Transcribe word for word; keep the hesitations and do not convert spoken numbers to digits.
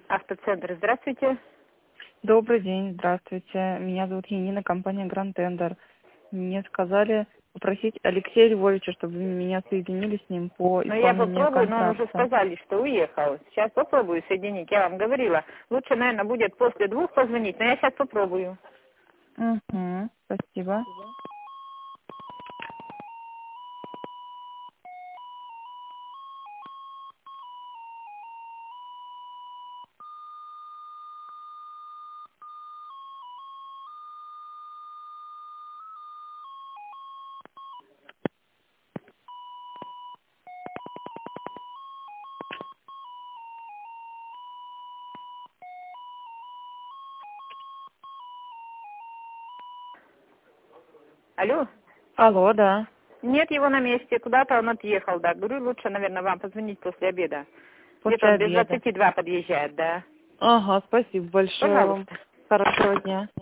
Автоцентр, здравствуйте. Добрый день, здравствуйте. Меня зовут Янина, компания Grand Tender. Мне сказали попросить Алексея Львовича, чтобы вы меня соединили с ним по Но я исполнению попробую, но он уже контракта. сказали, что уехал. Сейчас попробую соединить, я вам говорила. Лучше, наверное, будет после двух позвонить, но я сейчас попробую. Угу, спасибо. Алло? Алло, да. Нет его на месте, куда-то он отъехал, да. Говорю, лучше, наверное, вам позвонить после обеда. Где-то После он без обеда. двадцати два подъезжает, да. Ага, спасибо большое вам. Пожалуйста. Хорошего дня.